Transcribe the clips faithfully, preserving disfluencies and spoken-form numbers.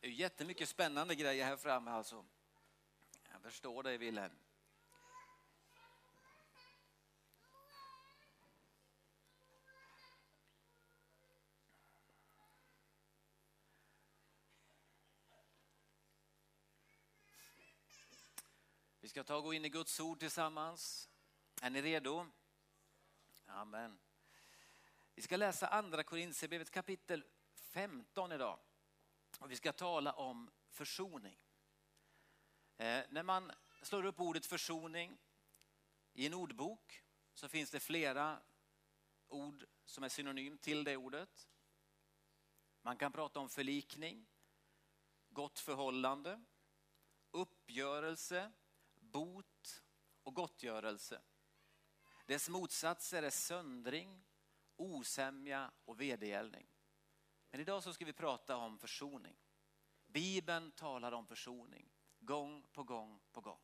Det är ju jättemycket spännande grejer här framme alltså. Jag förstår dig, Wilhelm. Vi ska ta och gå in i Guds ord tillsammans. Är ni redo? Amen. Vi ska läsa andra Korinthierbrevet kapitel femton idag. Och vi ska tala om försoning. Eh, när man slår upp ordet försoning i en ordbok så finns det flera ord som är synonym till det ordet. Man kan prata om förlikning, gott förhållande, uppgörelse, bot och gottgörelse. Dess motsatser är söndring, osämja och vedergällning. Men idag så ska vi prata om försoning. Bibeln talar om försoning gång på gång på gång.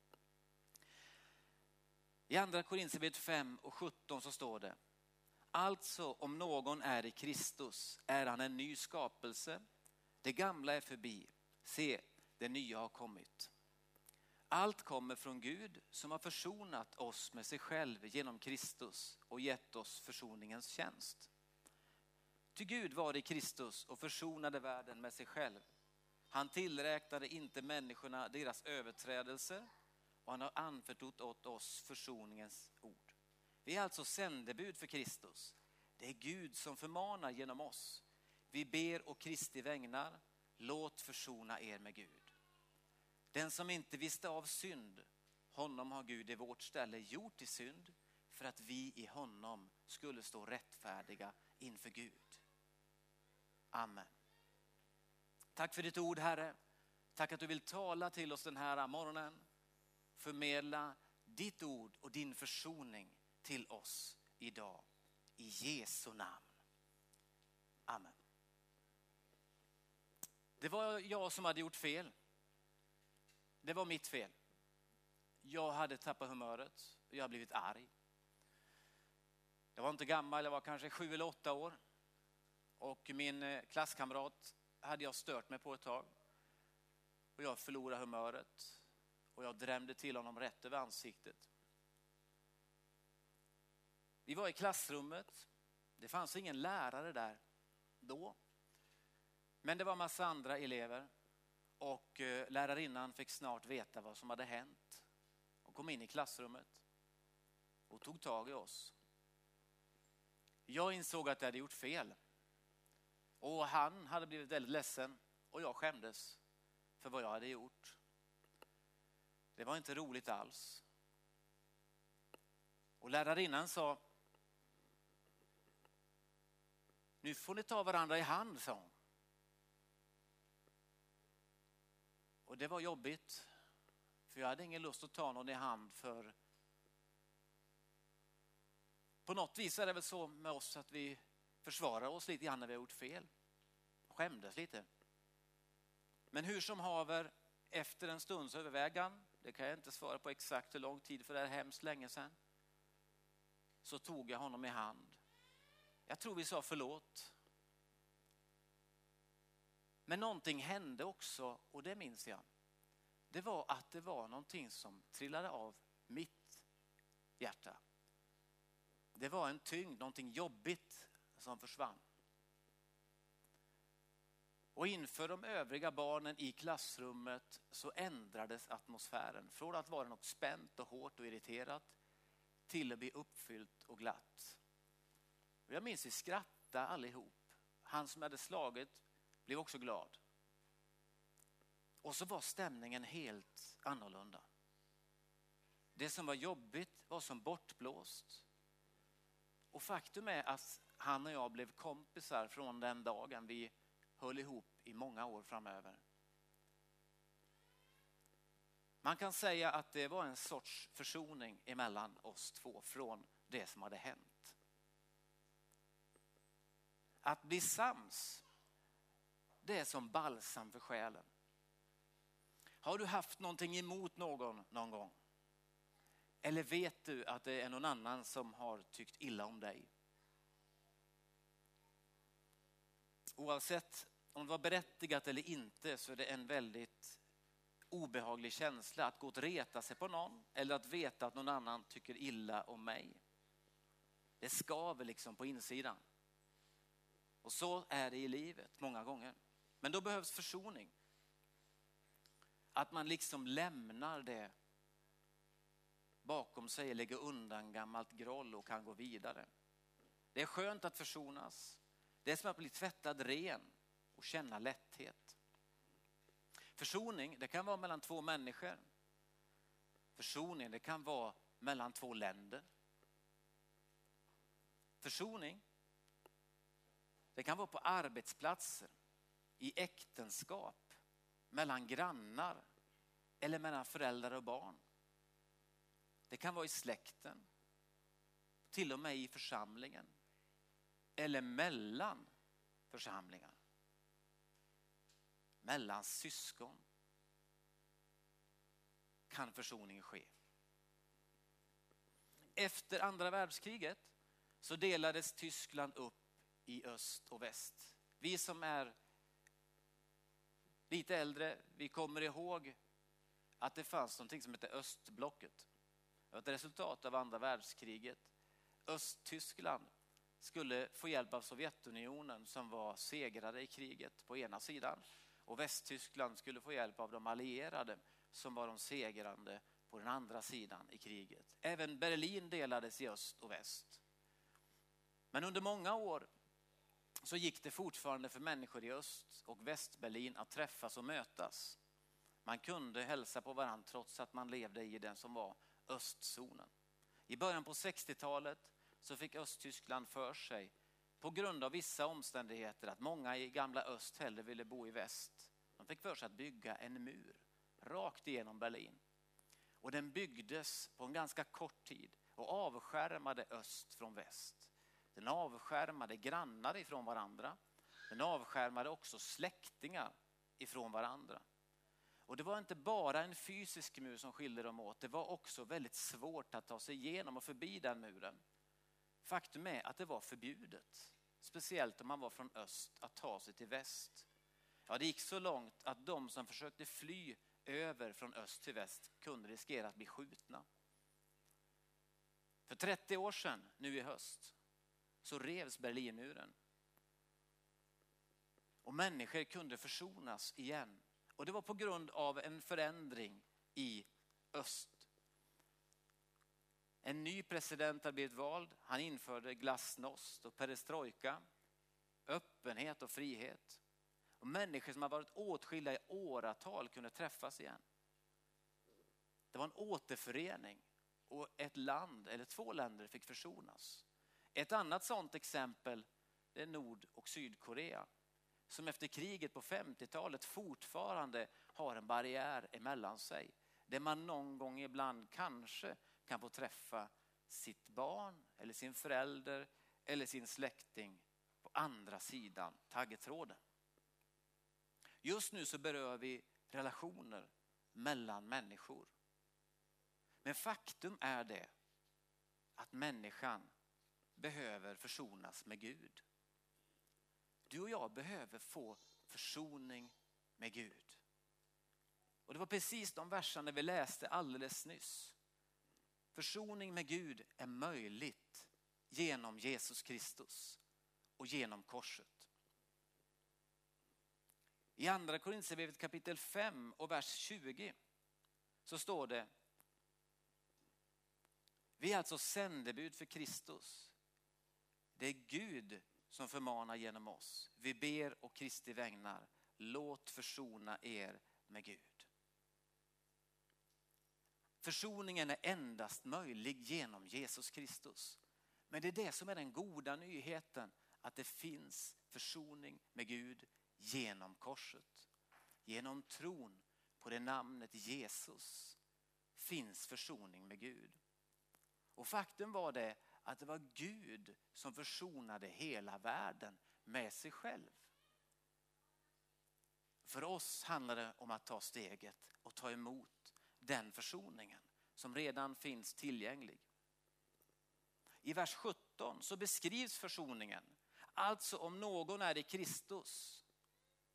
I andra Korinthierbrevet fem och sjutton så står det: alltså om någon är i Kristus är han en ny skapelse. Det gamla är förbi. Se, det nya har kommit. Allt kommer från Gud som har försonat oss med sig själv genom Kristus och gett oss försoningens tjänst. Ty Gud var i Kristus och försonade världen med sig själv. Han tillräknade inte människorna deras överträdelser och han har anförtrott åt oss försoningens ord. Vi är alltså sändebud för Kristus. Det är Gud som förmanar genom oss. Vi ber och Kristi vägnar, låt försona er med Gud. Den som inte visste av synd, honom har Gud i vårt ställe gjort till synd för att vi i honom skulle stå rättfärdiga inför Gud. Amen. Tack för ditt ord, Herre. Tack att du vill tala till oss den här morgonen. Förmedla ditt ord och din försoning till oss idag. I Jesu namn. Amen. Det var jag som hade gjort fel. Det var mitt fel. Jag hade tappat humöret. Jag hade blivit arg. Jag var inte gammal, jag var kanske sju eller åtta år. Och min klasskamrat hade jag stört mig på ett tag. Och jag förlorade humöret. Och jag drämde till honom rätt över ansiktet. Vi var i klassrummet. Det fanns ingen lärare där då. Men det var en massa andra elever. Och lärarinnan fick snart veta vad som hade hänt. Och kom in i klassrummet. Och tog tag i oss. Jag insåg att jag hade gjort fel. Och han hade blivit väldigt ledsen. Och jag skämdes för vad jag hade gjort. Det var inte roligt alls. Och lärarinnan sa: nu får ni ta varandra i hand, sa hon. Och det var jobbigt. För jag hade ingen lust att ta någon i hand, för på något vis är det väl så med oss att vi försvarar oss lite grann när vi har gjort fel. Skämdes lite. Men hur som haver, efter en stunds övervägan, det kan jag inte svara på exakt hur lång tid för det är hemskt länge sedan, så tog jag honom i hand. Jag tror vi sa förlåt. Men någonting hände också, och det minns jag. Det var att det var någonting som trillade av mitt hjärta. Det var en tyngd, någonting jobbigt som försvann. Och inför de övriga barnen i klassrummet så ändrades atmosfären. Från att vara något spänt och hårt och irriterat till att bli uppfyllt och glatt. Och jag minns vi skrattade allihop. Han som hade slagit blev också glad. Och så var stämningen helt annorlunda. Det som var jobbigt var som bortblåst. Och faktum är att han och jag blev kompisar från den dagen. Vi höll ihop i många år framöver. Man kan säga att det var en sorts försoning emellan oss två från det som hade hänt. Att bli sams, det är som balsam för själen. Har du haft någonting emot någon någon gång? Eller vet du att det är någon annan som har tyckt illa om dig? Oavsett om det var berättigat eller inte, så är det en väldigt obehaglig känsla att gå och reta sig på någon eller att veta att någon annan tycker illa om mig. Det skaver liksom på insidan. Och så är det i livet många gånger. Men då behövs försoning. Att man liksom lämnar det bakom sig, lägger undan gammalt groll och kan gå vidare. Det är skönt att försonas. Det är som att bli tvättad ren och känna lätthet. Försoning, det kan vara mellan två människor. Försoning, det kan vara mellan två länder. Försoning, det kan vara på arbetsplatser, i äktenskap, mellan grannar eller mellan föräldrar och barn. Det kan vara i släkten, till och med i församlingen eller mellan församlingar. Mellan syskon kan försoning ske. Efter andra världskriget så delades Tyskland upp i öst och väst. Vi som är lite äldre, vi kommer ihåg att det fanns någonting som heter östblocket. Det var ett resultat av andra världskriget. Östtyskland skulle få hjälp av Sovjetunionen som var segrare i kriget på ena sidan. Och Västtyskland skulle få hjälp av de allierade som var de segrande på den andra sidan i kriget. Även Berlin delades i öst och väst. Men under många år så gick det fortfarande för människor i öst och västberlin att träffas och mötas. Man kunde hälsa på varandra trots att man levde i den som var östzonen. I början på sextiotalet så fick Östtyskland för sig, på grund av vissa omständigheter, att många i gamla öst hellre ville bo i väst. De fick för sig att bygga en mur rakt igenom Berlin. Och den byggdes på en ganska kort tid och avskärmade öst från väst. Den avskärmade grannar ifrån varandra. Den avskärmade också släktingar ifrån varandra. Och det var inte bara en fysisk mur som skilde dem åt. Det var också väldigt svårt att ta sig igenom och förbi den muren. Faktum är att det var förbjudet. Speciellt om man var från öst att ta sig till väst. Ja, det gick så långt att de som försökte fly över från öst till väst kunde riskera att bli skjutna. För trettio år sedan, nu i höst, så revs Berlinmuren. Och människor kunde försonas igen. Och det var på grund av en förändring i öst. En ny president hade blivit vald. Han införde glasnost och perestrojka. Öppenhet och frihet. Och människor som har varit åtskilda i åratal kunde träffas igen. Det var en återförening. Och ett land eller två länder fick försonas. Ett annat sådant exempel är Nord- och Sydkorea. Som efter kriget på femtiotalet fortfarande har en barriär emellan sig. Där man någon gång ibland kanske kan få träffa sitt barn eller sin förälder eller sin släkting på andra sidan taggtråden. Just nu så berör vi relationer mellan människor. Men faktum är det att människan behöver försonas med Gud. Du och jag behöver få försoning med Gud. Och det var precis de verserna vi läste alldeles nyss. Försoning med Gud är möjligt genom Jesus Kristus och genom korset. I andra Korinthierbrevet kapitel fem och vers tjugo så står det: vi är alltså sändebud för Kristus. Det är Gud som förmanar genom oss. Vi ber och Kristi vägnar. Låt försona er med Gud. Försoningen är endast möjlig genom Jesus Kristus. Men det är det som är den goda nyheten. Att det finns försoning med Gud genom korset. Genom tron på det namnet Jesus finns försoning med Gud. Och faktum var det att det var Gud som försonade hela världen med sig själv. För oss handlar det om att ta steget och ta emot den försoningen som redan finns tillgänglig. I vers sjutton så beskrivs försoningen. Alltså om någon är i Kristus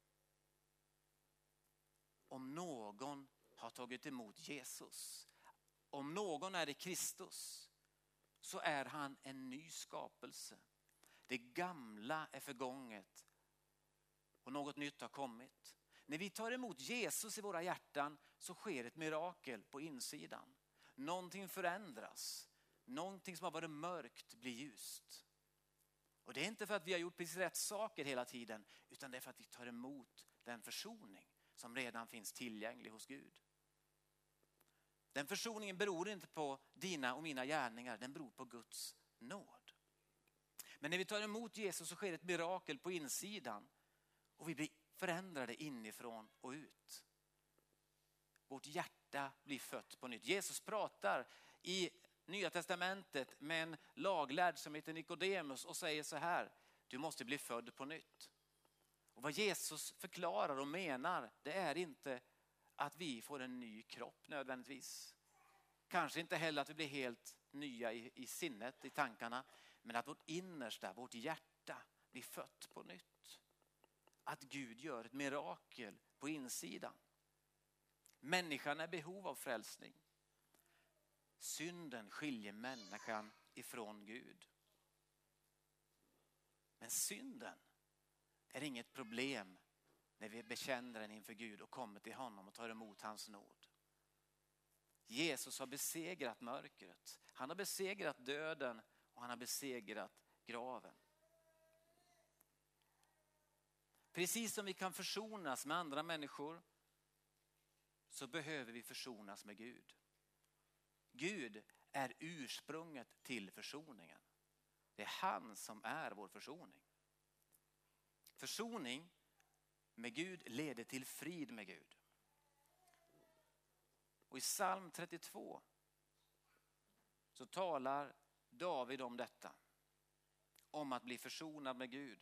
om någon har tagit emot Jesus, om någon är i Kristus, så är han en ny skapelse. Det gamla är förgånget och något nytt har kommit. När vi tar emot Jesus i våra hjärtan så sker ett mirakel på insidan. Någonting förändras. Någonting som har varit mörkt blir ljust. Och det är inte för att vi har gjort precis rätt saker hela tiden, utan det är för att vi tar emot den försoning som redan finns tillgänglig hos Gud. Den försoningen beror inte på dina och mina gärningar, den beror på Guds nåd. Men när vi tar emot Jesus så sker ett mirakel på insidan och vi blir förändrade inifrån och ut. Vårt hjärta blir fött på nytt. Jesus pratar i Nya testamentet med en laglärd som heter Nikodemus och säger så här: du måste bli född på nytt. Och vad Jesus förklarar och menar, det är inte att vi får en ny kropp nödvändigtvis. Kanske inte heller att vi blir helt nya i, i sinnet, i tankarna. Men att vårt innersta, vårt hjärta blir fött på nytt. Att Gud gör ett mirakel på insidan. Människan är i behov av frälsning. Synden skiljer människan ifrån Gud. Men synden är inget problem när vi bekänner den inför Gud och kommer till honom och tar emot hans nåd. Jesus har besegrat mörkret. Han har besegrat döden och han har besegrat graven. Precis som vi kan försonas med andra människor så behöver vi försonas med Gud. Gud är ursprunget till försoningen. Det är han som är vår försoning. Försoning med Gud leder till frid med Gud. Och i psalm trettiotvå så talar David om detta. Om att bli försonad med Gud.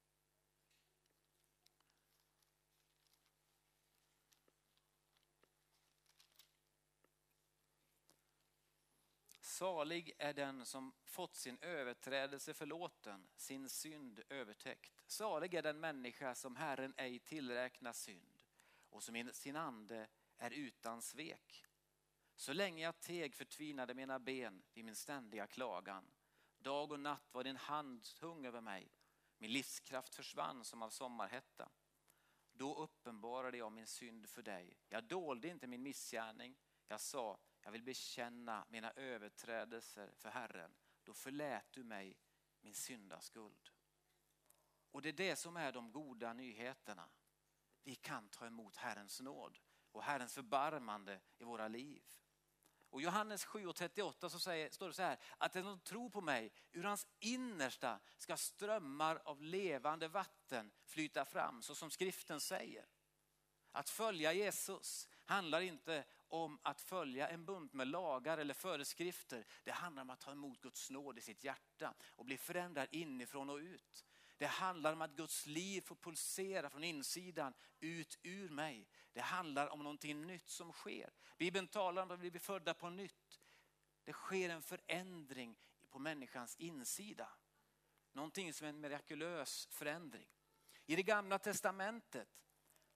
Salig är den som fått sin överträdelse förlåten, sin synd övertäckt. Salig är den människa som Herren ej tillräknar synd och som i sin ande är utan svek. Så länge jag teg förtvinade mina ben vid min ständiga klagan. Dag och natt var din hand tung över mig. Min livskraft försvann som av sommarhetta. Då uppenbarade jag min synd för dig. Jag dolde inte min missgärning. Jag sa, jag vill bekänna mina överträdelser för Herren. Då förlät du mig min syndaskuld. Och det är det som är de goda nyheterna. Vi kan ta emot Herrens nåd och Herrens förbarmande i våra liv. Och Johannes sju och trettioåtta så säger, står det så här: att den som tror på mig, ur hans innersta ska strömmar av levande vatten flyta fram, så som skriften säger. Att följa Jesus handlar inte om att följa en bunt med lagar eller föreskrifter. Det handlar om att ta emot Guds nåd i sitt hjärta och bli förändrad inifrån och ut. Det handlar om att Guds liv får pulsera från insidan ut ur mig. Det handlar om någonting nytt som sker. Bibeln talar om att vi blir födda på nytt. Det sker en förändring på människans insida. Någonting som är en mirakulös förändring. I det gamla testamentet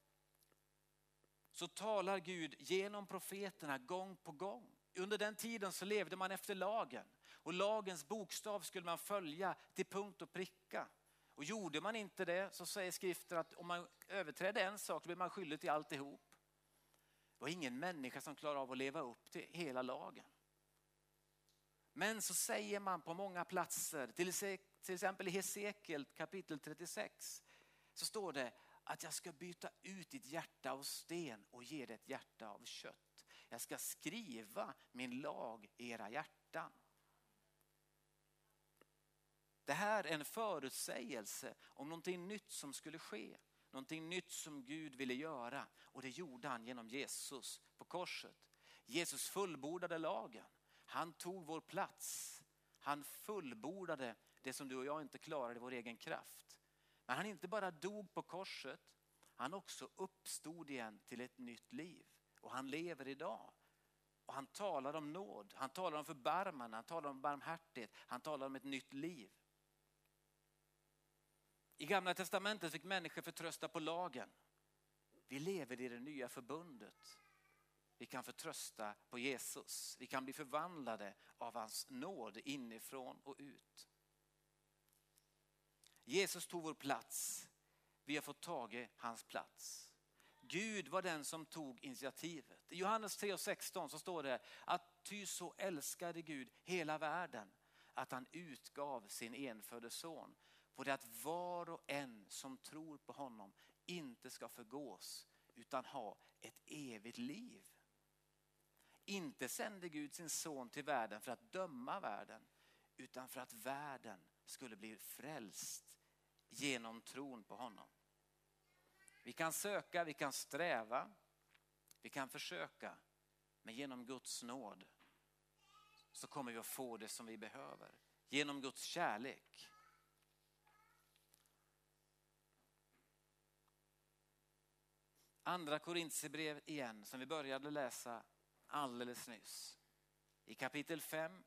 så talar Gud genom profeterna gång på gång. Under den tiden så levde man efter lagen. Och lagens bokstav skulle man följa till punkt och pricka. Och gjorde man inte det så säger skriften att om man överträdde en sak så blir man skyldig till alltihop. Det var ingen människa som klarar av att leva upp till hela lagen. Men så säger man på många platser, till exempel i Hesekiel kapitel trettiosex, så står det att jag ska byta ut ditt hjärta av sten och ge dig ett hjärta av kött. Jag ska skriva min lag i era hjärtan. Det här är en förutsägelse om någonting nytt som skulle ske. Någonting nytt som Gud ville göra. Och det gjorde han genom Jesus på korset. Jesus fullbordade lagen. Han tog vår plats. Han fullbordade det som du och jag inte klarade i vår egen kraft. Men han inte bara dog på korset. Han också uppstod igen till ett nytt liv. Och han lever idag. Och han talar om nåd. Han talar om förbarmande. Han talar om barmhärtighet. Han talar om ett nytt liv. I Gamla testamentet fick människor förtrösta på lagen. Vi lever i det nya förbundet. Vi kan förtrösta på Jesus. Vi kan bli förvandlade av hans nåd inifrån och ut. Jesus tog vår plats. Vi har fått tag hans plats. Gud var den som tog initiativet. I Johannes tre och sexton så står det att ty så älskade Gud hela världen att han utgav sin enfödde son. På det att var och en som tror på honom inte ska förgås utan ha ett evigt liv. Inte sände Gud sin son till världen för att döma världen utan för att världen skulle bli frälst genom tron på honom. Vi kan söka, vi kan sträva, vi kan försöka, men genom Guds nåd så kommer vi att få det som vi behöver. Genom Guds kärlek. Andra Korinthierbrev igen, som vi började läsa alldeles nyss. I kapitel fem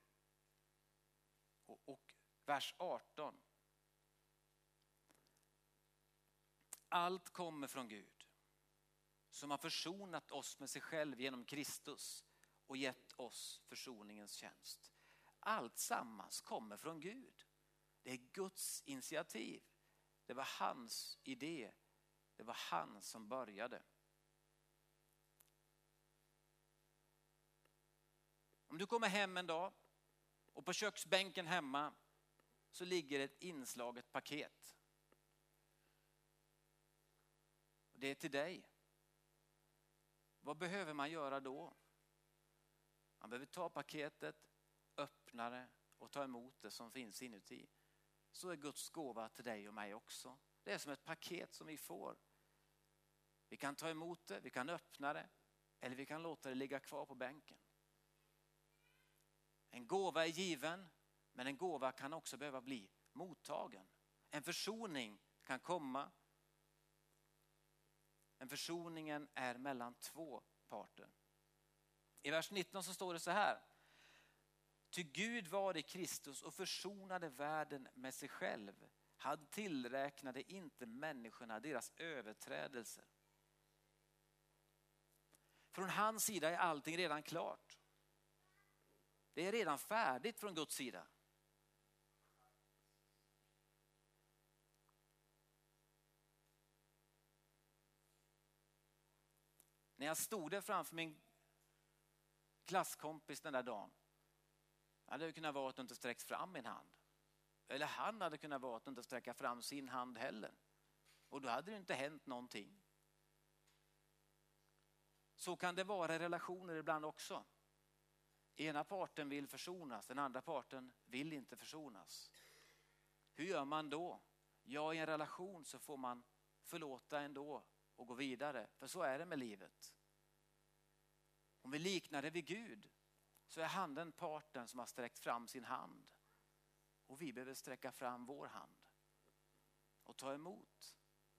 och, och vers arton. Allt kommer från Gud som har försonat oss med sig själv genom Kristus och gett oss försoningens tjänst. Allt sammans kommer från Gud. Det är Guds initiativ. Det var hans idé. Det var han som började. Om du kommer hem en dag och på köksbänken hemma så ligger ett inslaget paket. Det är till dig. Vad behöver man göra då? Man behöver ta paketet, öppna det och ta emot det som finns inuti. Så är Guds gåva till dig och mig också. Det är som ett paket som vi får. Vi kan ta emot det, vi kan öppna det eller vi kan låta det ligga kvar på bänken. En gåva är given, men en gåva kan också behöva bli mottagen. En försoning kan komma. En försoningen är mellan två parter. I vers nitton så står det så här. Ty Gud var i Kristus och försonade världen med sig själv. Han tillräknade inte människorna deras överträdelser. Från hans sida är allting redan klart. Det är redan färdigt från Guds sida. När jag stod där framför min klasskompis den där dagen, hade det kunnat vara att inte sträckt fram min hand. Eller han hade kunnat vara att inte sträcka fram sin hand heller. Och då hade det inte hänt någonting. Så kan det vara i relationer ibland också. Ena parten vill försonas, den andra parten vill inte försonas. Hur gör man då? Ja, i en relation så får man förlåta ändå och gå vidare. För så är det med livet. Om vi liknar det vid Gud så är han den parten som har sträckt fram sin hand. Och vi behöver sträcka fram vår hand och ta emot.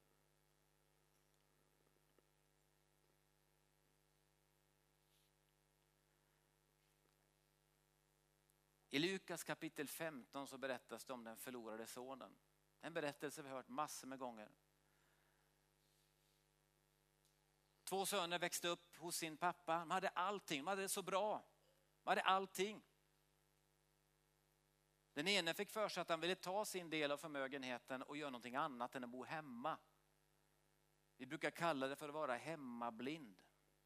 I Lukas kapitel femton så berättas det om den förlorade sonen. En berättelse vi har hört massor med gånger. Två söner växte upp hos sin pappa. De hade allting, de hade det så bra. De hade allting. Den ene fick för sig att han ville ta sin del av förmögenheten och göra någonting annat än att bo hemma. Vi brukar kalla det för att vara hemmablind.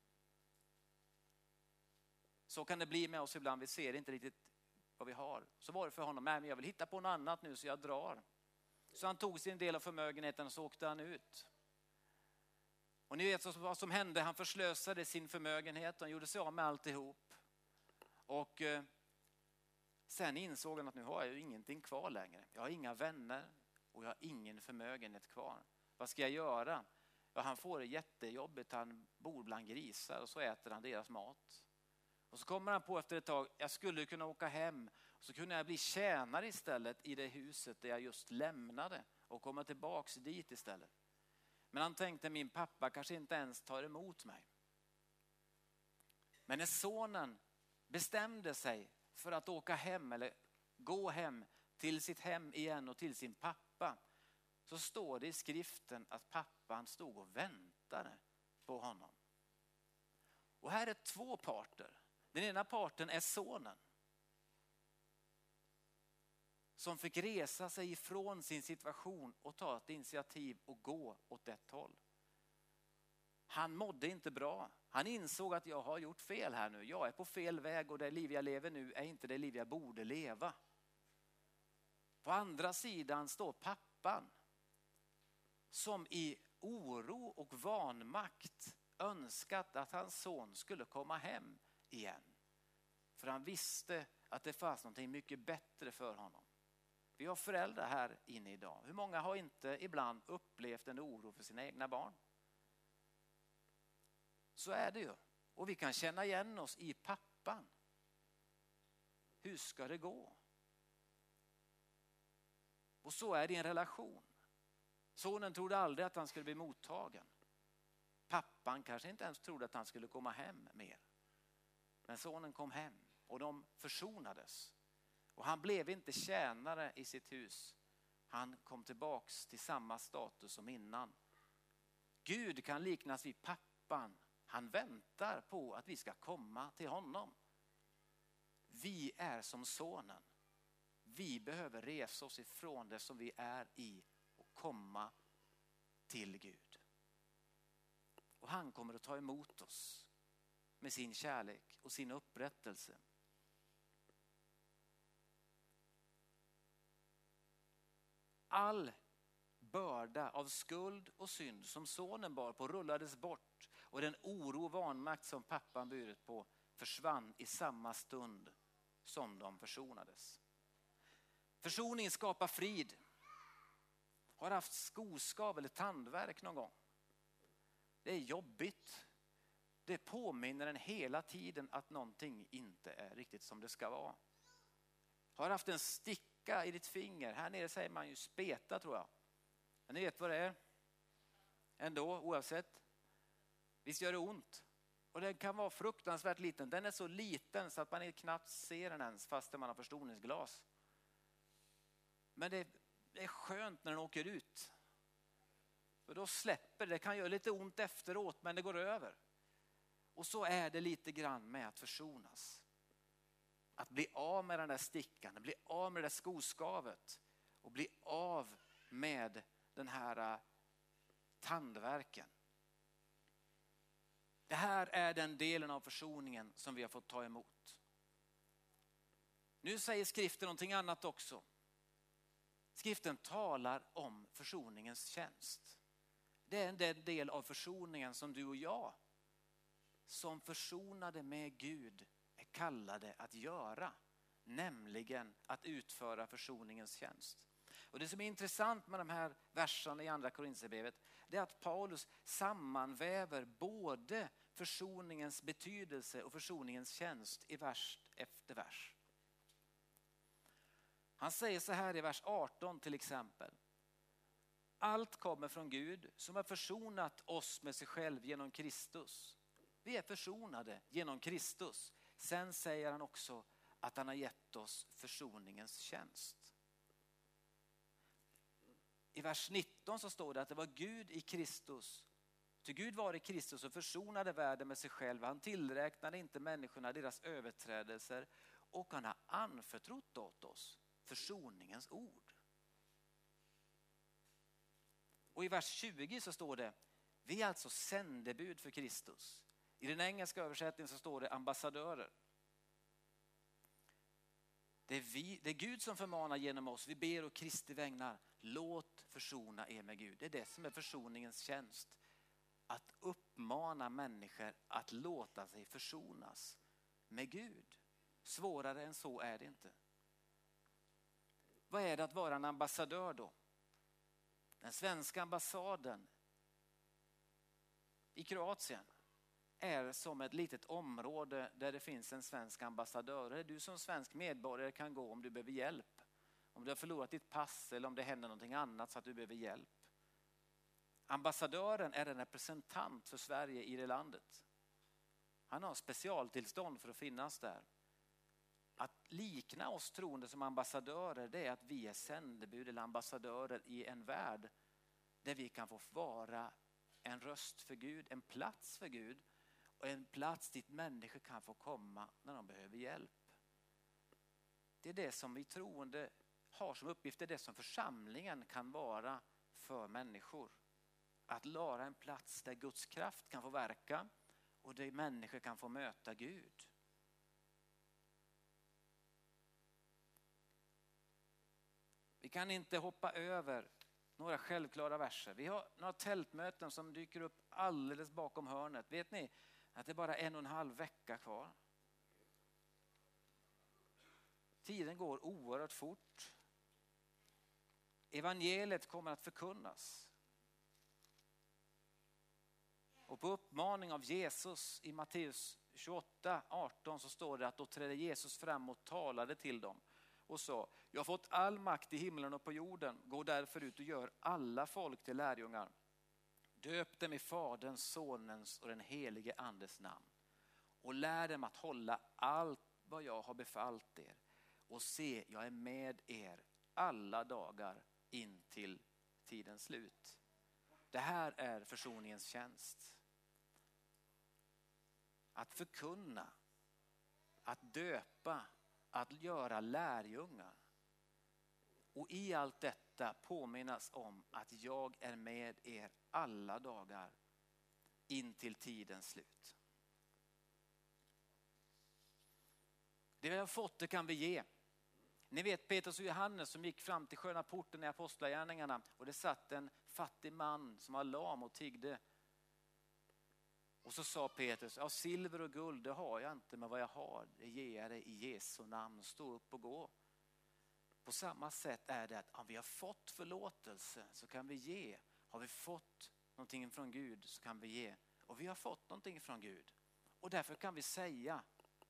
Så kan det bli med oss ibland. Vi ser inte riktigt vad vi har. Så var det för honom. Nej, men jag vill hitta på något annat nu så jag drar. Så han tog sin del av förmögenheten och så åkte han ut. Och ni vet vad som hände. Han förslösade sin förmögenhet. Han gjorde sig av med alltihop. Och eh, sen insåg han att nu har jag ju ingenting kvar längre. Jag har inga vänner och jag har ingen förmögenhet kvar. Vad ska jag göra? Ja, han får det jättejobbigt. Han bor bland grisar och så äter han deras mat. Och så kommer han på efter ett tag, jag skulle kunna åka hem. Så kunde jag bli tjänare istället i det huset där jag just lämnade. Och komma tillbaks dit istället. Men han tänkte, min pappa kanske inte ens tar emot mig. Men när sonen bestämde sig för att åka hem eller gå hem till sitt hem igen och till sin pappa. Så står det i skriften att pappan stod och väntade väntade på honom. Och här är två parter. Den ena parten är sonen, som fick resa sig ifrån sin situation och ta ett initiativ och gå åt ett håll. Han mådde inte bra. Han insåg att jag har gjort fel här nu. Jag är på fel väg och det liv jag lever nu är inte det liv jag borde leva. På andra sidan står pappan som i oro och vanmakt önskat att hans son skulle komma hem igen. För han visste att det fanns något mycket bättre för honom. Vi har föräldrar här inne idag. Hur många har inte ibland upplevt en oro för sina egna barn? Så är det ju. Och vi kan känna igen oss i pappan. Hur ska det gå? Och så är det i en relation. Sonen trodde aldrig att han skulle bli mottagen. Pappan kanske inte ens trodde att han skulle komma hem mer. Men sonen kom hem och de försonades. Och han blev inte tjänare i sitt hus. Han kom tillbaks till samma status som innan. Gud kan liknas vid pappan. Han väntar på att vi ska komma till honom. Vi är som sonen. Vi behöver resa oss ifrån det som vi är i och komma till Gud. Och han kommer att ta emot oss med sin kärlek och sin upprättelse. All börda av skuld och synd som sonen bar på rullades bort och den oro och vanmakt som pappan burit på försvann i samma stund som de försonades. Försoning skapar frid. Har haft skoskav eller tandvärk någon gång? Det är jobbigt. Det påminner en hela tiden att någonting inte är riktigt som det ska vara. Har haft en sticka i ditt finger. Här nere säger man ju speta, tror jag. Men ni vet vad det är. Ändå, oavsett. Visst gör det ont. Och den kan vara fruktansvärt liten. Den är så liten så att man knappt ser den ens fast man har förstoringsglas. Men det är skönt när den åker ut. För då släpper det. Det kan göra lite ont efteråt, men det går över. Och så är det lite grann med att försonas. Att bli av med den där stickan, att bli av med det där skoskavet och bli av med den här tandvärken. Det här är den delen av försoningen som vi har fått ta emot. Nu säger skriften någonting annat också. Skriften talar om försoningens tjänst. Det är den del av försoningen som du och jag som försonade med Gud är kallade att göra. Nämligen att utföra försoningens tjänst. Och det som är intressant med de här verserna i andra Korinthierbrevet, det är att Paulus sammanväver både försoningens betydelse och försoningens tjänst i vers efter vers. Han säger så här i vers arton till exempel. Allt kommer från Gud som har försonat oss med sig själv genom Kristus. Vi är försonade genom Kristus. Sen säger han också att han har gett oss försoningens tjänst. I vers nitton så står det att det var Gud i Kristus. Till Gud var i Kristus och försonade världen med sig själv. Han tillräknade inte människorna deras överträdelser och han har anförtrott åt oss försoningens ord. Och i vers tjugo så står det, vi är alltså sändebud för Kristus. I den engelska översättningen så står det ambassadörer. Det är, vi, det är Gud som förmanar genom oss. Vi ber och Kristi vägnar, låt försona er med Gud. Det är det som är försoningens tjänst. Att uppmana människor att låta sig försonas med Gud. Svårare än så är det inte. Vad är det att vara en ambassadör då? Den svenska ambassaden i Kroatien är som ett litet område där det finns en svensk ambassadör. Där du som svensk medborgare kan gå om du behöver hjälp. Om du har förlorat ditt pass eller om det händer någonting annat så att du behöver hjälp. Ambassadören är en representant för Sverige i det landet. Han har specialtillstånd för att finnas där. Att likna oss troende som ambassadörer, det är att vi är sändebud eller ambassadörer i en värld där vi kan få vara en röst för Gud, en plats för Gud och en plats dit människor kan få komma när de behöver hjälp. Det är det som vi troende har som uppgift, det är det som församlingen kan vara för människor. Att vara en plats där Guds kraft kan få verka och där människor kan få möta Gud. Vi kan inte hoppa över några självklara verser. Vi har några tältmöten som dyker upp alldeles bakom hörnet. Vet ni att det är bara en och en halv vecka kvar? Tiden går oerhört fort. Evangeliet kommer att förkunnas. Och på uppmaning av Jesus i Matteus tjugoåtta arton så står det att då trädde Jesus fram och talade till dem och sa: jag har fått all makt i himlen och på jorden. Gå därför ut och gör alla folk till lärjungar. Döp dem i Faderns, Sonens och den helige Andes namn. Och lär dem att hålla allt vad jag har befallt er. Och se, jag är med er alla dagar in till tidens slut. Det här är försoningens tjänst. Att förkunna, att döpa, att göra lärjungar. Och i allt detta påminnas om att jag är med er alla dagar in till tidens slut. Det vi har fått, det kan vi ge. Ni vet Petrus och Johannes som gick fram till sköna porten i apostlagärningarna och det satt en fattig man som var lam och tiggde. Och så sa Petrus: ja, silver och guld det har jag inte, men vad jag har det ger jag dig i Jesu namn. Stå upp och gå. På samma sätt är det att om vi har fått förlåtelse så kan vi ge. Har vi fått någonting från Gud så kan vi ge. Och vi har fått någonting från Gud. Och därför kan vi säga: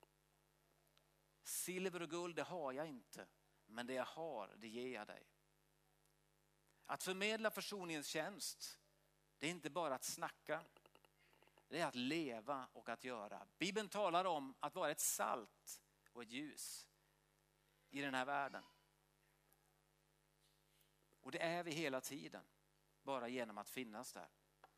silver och guld det har jag inte, men det jag har det ger jag dig. Att förmedla försoningens tjänst, det är inte bara att snacka. Det är att leva och att göra. Bibeln talar om att vara ett salt och ett ljus i den här världen. Och det är vi hela tiden, bara genom att finnas där.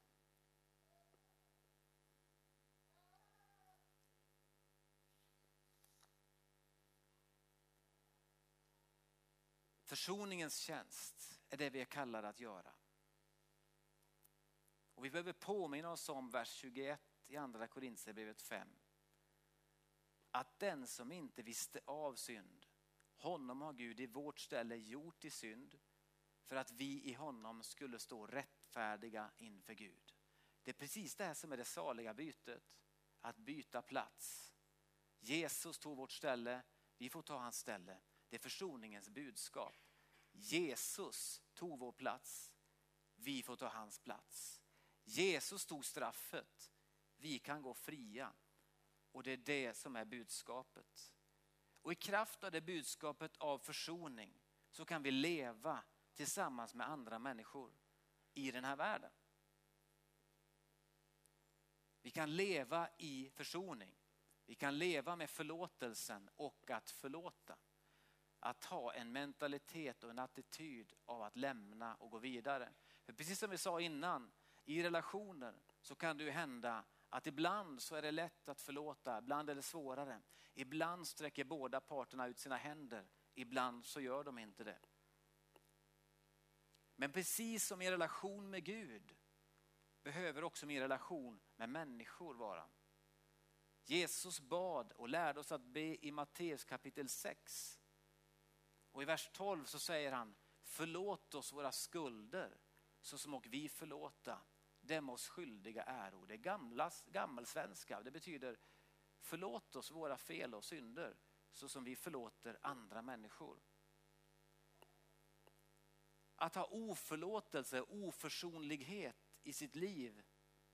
Försoningens tjänst är det vi är kallade att göra. Och vi behöver påminna oss om vers tjugoett i andra Korinthierbrevet fem. Att den som inte visste av synd, honom har Gud i vårt ställe gjort till synd för att vi i honom skulle stå rättfärdiga inför Gud. Det är precis det här som är det saliga bytet. Att byta plats. Jesus tog vårt ställe, vi får ta hans ställe. Det är försoningens budskap. Jesus tog vår plats, vi får ta hans plats. Jesus tog straffet, vi kan gå fria. Och det är det som är budskapet. Och i kraft av det budskapet av försoning så kan vi leva tillsammans med andra människor i den här världen. Vi kan leva i försoning. Vi kan leva med förlåtelsen och att förlåta. Att ha en mentalitet och en attityd av att lämna och gå vidare. För precis som vi sa innan, i relationer så kan det ju hända att ibland så är det lätt att förlåta, ibland är det svårare. Ibland sträcker båda parterna ut sina händer, ibland så gör de inte det. Men precis som i relation med Gud behöver också min relation med människor vara. Jesus bad och lärde oss att be i Matteus kapitel sex. Och i vers tolv så säger han: förlåt oss våra skulder så som och vi förlåta dem oss skyldiga äro. Det är gamla, gammelsvenska. Det betyder förlåt oss våra fel och synder så som vi förlåter andra människor. Att ha oförlåtelse, oförsonlighet i sitt liv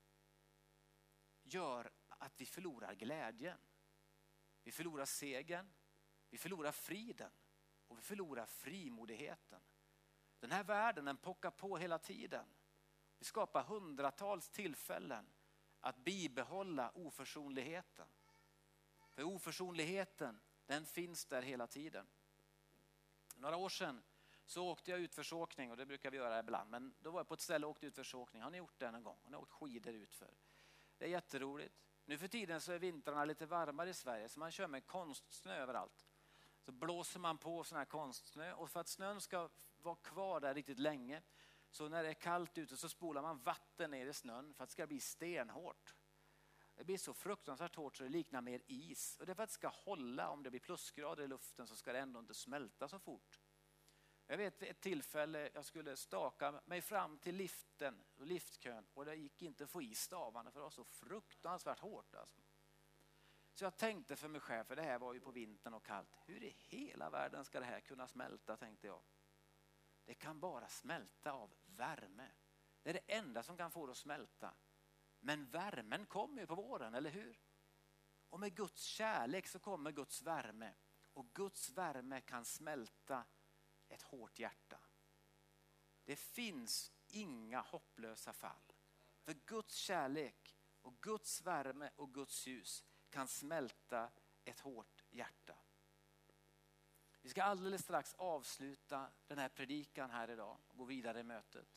gör att vi förlorar glädjen. Vi förlorar segern, vi förlorar friden och vi förlorar frimodigheten. Den här världen den pockar på hela tiden. Vi skapar hundratals tillfällen att bibehålla oförsonligheten. För oförsonligheten den finns där hela tiden. Några år sedan så åkte jag utförsåkning, och det brukar vi göra ibland. Men då var jag på ett ställe och åkte utförsåkning. Har ni gjort det någon gång? Har ni åkt skidor utför? Det är jätteroligt. Nu för tiden så är vintrarna lite varmare i Sverige, så man kör med konstsnö överallt. Så blåser man på sån här konstsnö, och för att snön ska vara kvar där riktigt länge, så när det är kallt ute så spolar man vatten ner i snön för att det ska bli stenhårt. Det blir så fruktansvärt hårt så det liknar mer is. Och det är för att det ska hålla. Om det blir plusgrader i luften så ska det ändå inte smälta så fort. Jag vet ett tillfälle jag skulle staka mig fram till liften och liftkön, och det gick inte att få i stavarna för det var så fruktansvärt hårt. Alltså. Så jag tänkte för mig själv, för det här var ju på vintern och kallt. Hur i hela världen ska det här kunna smälta, tänkte jag. Det kan bara smälta av värme. Det är det enda som kan få det att smälta. Men värmen kommer ju på våren, eller hur? Och med Guds kärlek så kommer Guds värme. Och Guds värme kan smälta ett hårt hjärta. Det finns inga hopplösa fall. För Guds kärlek och Guds värme och Guds ljus kan smälta ett hårt hjärta. Vi ska alldeles strax avsluta den här predikan här idag och gå vidare i mötet.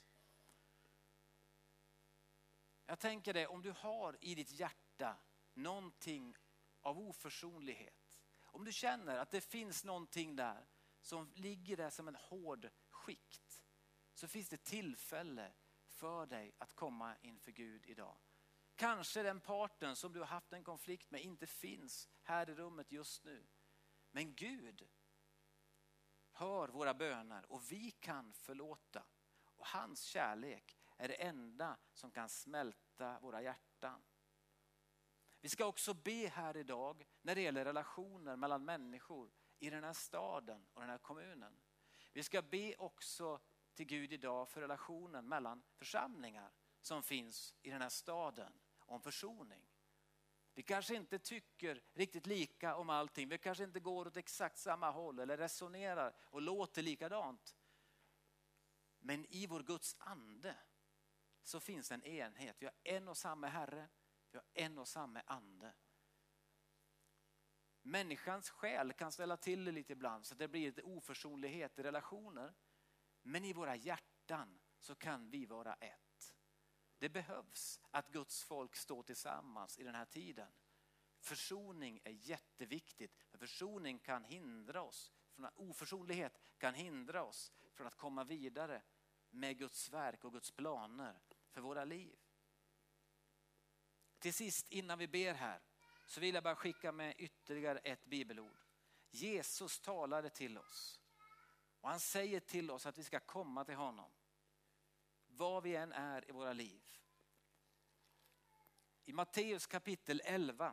Jag tänker det, om du har i ditt hjärta någonting av oförsonlighet. Om du känner att det finns någonting där som ligger där som en hård skikt, så finns det tillfälle för dig att komma inför Gud idag. Kanske den parten som du har haft en konflikt med inte finns här i rummet just nu. Men Gud hör våra böner och vi kan förlåta. Och hans kärlek är det enda som kan smälta våra hjärtan. Vi ska också be här idag när det gäller relationer mellan människor i den här staden och den här kommunen. Vi ska be också till Gud idag för relationen mellan församlingar som finns i den här staden, om försoning. Vi kanske inte tycker riktigt lika om allting. Vi kanske inte går åt exakt samma håll eller resonerar och låter likadant. Men i vår Guds ande så finns en enhet. Vi har en och samma Herre. Vi har en och samma ande. Människans själ kan ställa till det lite ibland så att det blir lite oförsonlighet i relationer. Men i våra hjärtan så kan vi vara ett. Det behövs att Guds folk står tillsammans i den här tiden. Försoning är jätteviktigt. För försoning kan hindra oss. Oförsonlighet kan hindra oss från att komma vidare med Guds verk och Guds planer för våra liv. Till sist innan vi ber här så vill jag bara skicka med ytterligare ett bibelord. Jesus talade till oss. Och han säger till oss att vi ska komma till honom. Vad vi än är i våra liv. I Matteus kapitel elva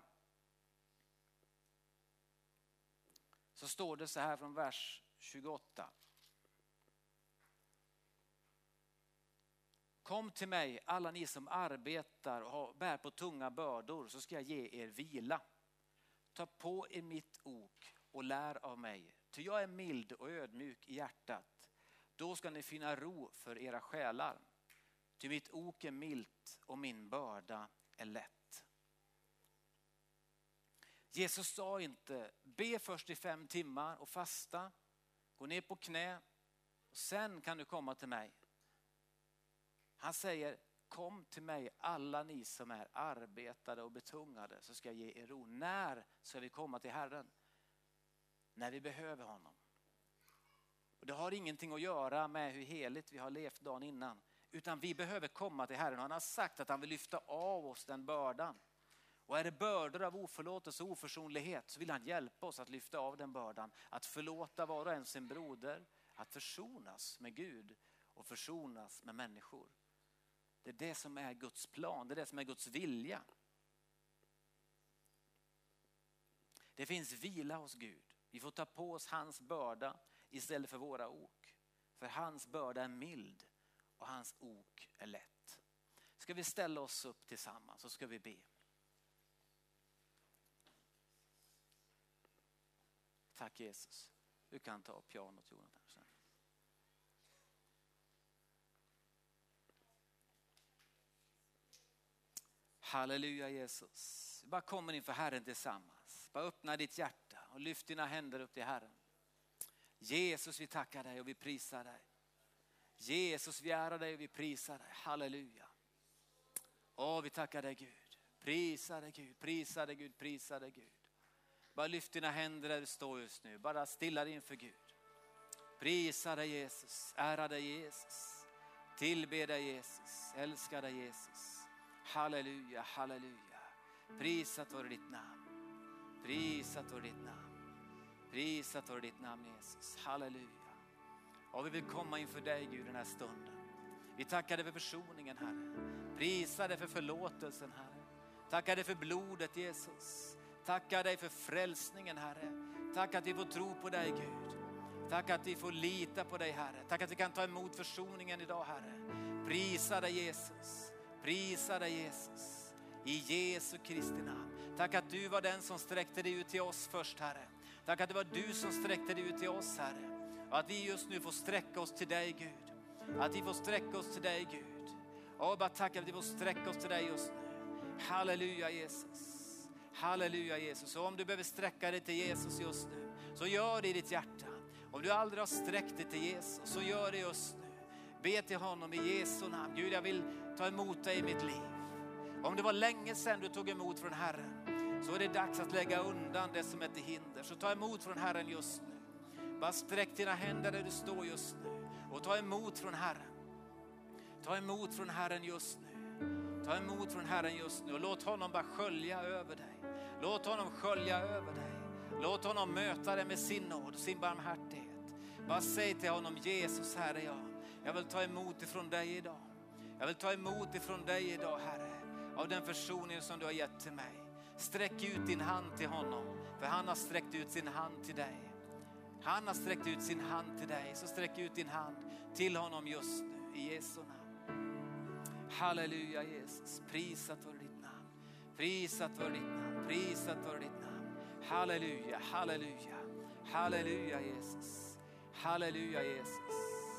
så står det så här från vers tjugoåtta. Kom till mig alla ni som arbetar och bär på tunga bördor, så ska jag ge er vila. Ta på er mitt ok och lär av mig. Ty jag är mild och ödmjuk i hjärtat. Då ska ni finna ro för era själar. Ty mitt ok är milt och min börda är lätt. Jesus sa inte, be först i fem timmar och fasta. Gå ner på knä och sen kan du komma till mig. Han säger, kom till mig alla ni som är arbetade och betungade, så ska jag ge er ro. När ska vi komma till Herren? När vi behöver honom. Och det har ingenting att göra med hur heligt vi har levt dagen innan. Utan vi behöver komma till Herren. Han har sagt att han vill lyfta av oss den bördan. Och är det bördor av oförlåtelse och oförsonlighet, så vill han hjälpa oss att lyfta av den bördan. Att förlåta var och en sin broder. Att försonas med Gud och försonas med människor. Det är det som är Guds plan. Det är det som är Guds vilja. Det finns vila hos Gud. Vi får ta på oss hans börda istället för våra ok. För hans börda är mild och hans ok är lätt. Ska vi ställa oss upp tillsammans så ska vi be. Tack Jesus. Du kan ta pianot, Jonathan. Halleluja Jesus. Bara kommer inför Herren tillsammans. Bara öppna ditt hjärta och lyft dina händer upp till Herren. Jesus, vi tackar dig och vi prisar dig. Jesus, vi ärar dig och vi prisar dig. Halleluja. Åh, vi tackar dig Gud. Prisa dig Gud, prisa dig Gud, prisa dig Gud. Bara lyft dina händer där du står just nu. Bara stilla dig inför Gud. Prisa dig Jesus, ära dig Jesus. Tillbe dig Jesus, älska dig Jesus. Halleluja, halleluja. Prisat vare ditt namn. Prisat vare ditt namn. Prisat vare ditt namn Jesus. Halleluja. Och vi vill komma inför dig Gud den här stunden. Vi tackar dig för försoningen Herre. Prisar dig för förlåtelsen Herre. Tackar dig för blodet Jesus. Tackar dig för frälsningen Herre. Tack att vi får tro på dig Gud. Tack att vi får lita på dig Herre. Tack att vi kan ta emot försoningen idag Herre. Prisa dig Jesus. Prisa dig Jesus. I Jesu Kristi namn. Tack att du var den som sträckte dig ut till oss först Herre. Tack att det var du som sträckte dig ut till oss Herre. Och att vi just nu får sträcka oss till dig Gud. Att vi får sträcka oss till dig Gud. Och bara tack att vi får sträcka oss till dig just nu. Halleluja Jesus. Halleluja Jesus. Och om du behöver sträcka dig till Jesus just nu, så gör det i ditt hjärta. Om du aldrig har sträckt dig till Jesus, så gör det just nu. Be till honom i Jesu namn. Gud, jag vill ta emot dig i mitt liv. Om det var länge sedan du tog emot från Herren, så är det dags att lägga undan det som är till hinder. Så ta emot från Herren just nu. Bara sträck dina händer där du står just nu. Och ta emot från Herren. Ta emot från Herren just nu. Ta emot från Herren just nu. Och låt honom bara skölja över dig. Låt honom skölja över dig. Låt honom möta dig med sin nåd och sin barmhärtighet. Bara säg till honom: Jesus Herre, jag, jag vill ta emot ifrån dig idag. Jag vill ta emot ifrån dig idag Herre. Av den försoning som du har gett till mig. Sträck ut din hand till honom. För han har sträckt ut sin hand till dig. Han har sträckt ut sin hand till dig. Så sträck ut din hand till honom just nu. I Jesu namn. Halleluja Jesus. Prisat vare ditt namn. Prisat vare ditt namn. Prisat vare ditt namn. Halleluja, halleluja. Halleluja Jesus. Halleluja Jesus.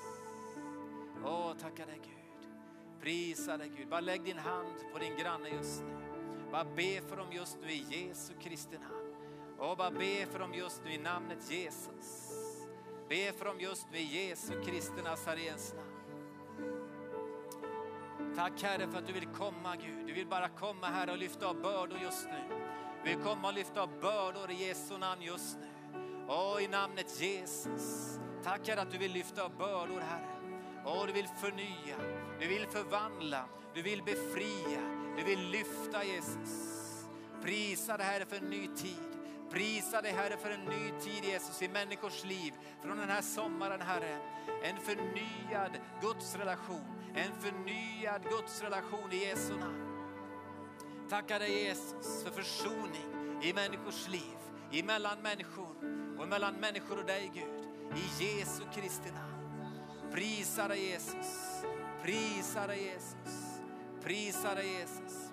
Åh, tacka dig Gud. Prisa dig Gud. Bara lägg din hand på din granne just nu. Bara be för dem just nu i Jesu Kristi namn. Och bara be för dem just nu i namnet Jesus. Be för dem just nu i Jesu Kristi Nazarens namn. Tack Herre för att du vill komma Gud. Du vill bara komma här och lyfta av bördor just nu. Du vill komma och lyfta av bördor i Jesu namn just nu. Och i namnet Jesus. Tack Herre att du vill lyfta av bördor Herre. Och du vill förnya. Du vill förvandla. Du vill befria. Du vill lyfta Jesus. Prisa dig Herre för en ny tid. Prisa dig Herre för en ny tid Jesus i människors liv. Från den här sommaren Herre. En förnyad Gudsrelation. En förnyad Gudsrelation i Jesu namn. Tackar dig Jesus för försoning i människors liv. Emellan människor och mellan människor och dig Gud. I Jesu Kristi namn. Prisa dig Jesus. Prisa dig Jesus. Prisa dig Jesus.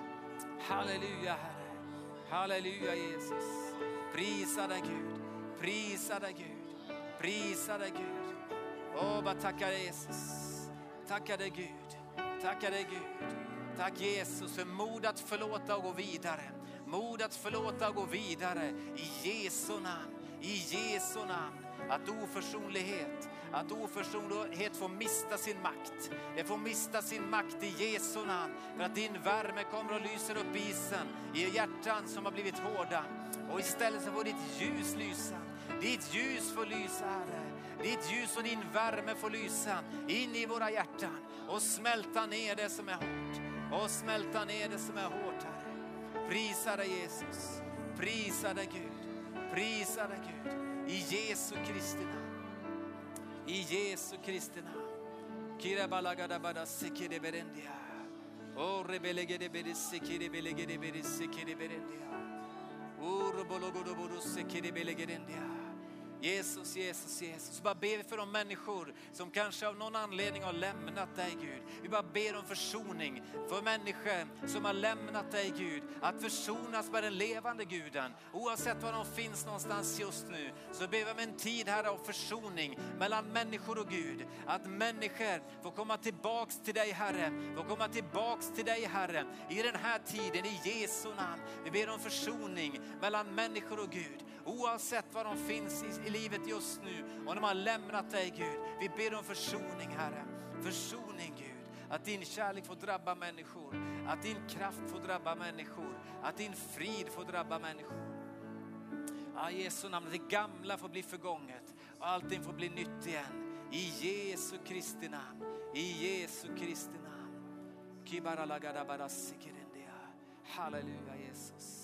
Halleluja Herre. Halleluja Jesus. Prisa dig Gud. Prisa dig Gud. Prisa dig Gud. Åh, bara tacka dig Jesus. Tacka dig Gud. Tacka dig Gud. Tack Jesus för mod att förlåta och gå vidare. Mod att förlåta och gå vidare. I Jesu namn. I Jesu namn. Att oförsonlighet. Att oförsonlighet får mista sin makt. Det får mista sin makt i Jesu namn. För att din värme kommer och lyser upp isen. I hjärtan som har blivit hårda. Och istället så får ditt ljus lysa. Ditt ljus får lysa Herre. Ditt ljus och din värme får lysa in i våra hjärtan. Och smälta ner det som är hårt. Och smälta ner det som är hårt Herre. Prisa dig Jesus. Prisa dig Gud. Prisa dig Gud. I Jesu Kristi namn. I Jesu Kristi namn. Kira balagada bada sikide berendia. O rebelegede bede sikide belegede bede sikide berendia. O rebologodo bodo sikide belegedendia. Jesus, Jesus, Jesus. Bara ber vi för de människor som kanske av någon anledning har lämnat dig Gud. Vi bara ber om försoning för människor som har lämnat dig Gud. Att försonas med den levande Guden. Oavsett var de finns någonstans just nu. Så ber vi om en tid här av försoning mellan människor och Gud. Att människor får komma tillbaks till dig Herre. Får komma tillbaks till dig Herre. I den här tiden i Jesu namn. Vi ber om försoning mellan människor och Gud. Oavsett var de finns i, i livet just nu. Om de har lämnat dig Gud. Vi ber om försoning Herre. Försoning Gud. Att din kärlek får drabba människor. Att din kraft får drabba människor. Att din frid får drabba människor. Ja, Jesu namn, det gamla får bli förgånget. Och allting får bli nytt igen. I Jesu Kristi namn. I Jesu Kristi namn. Halleluja Jesus.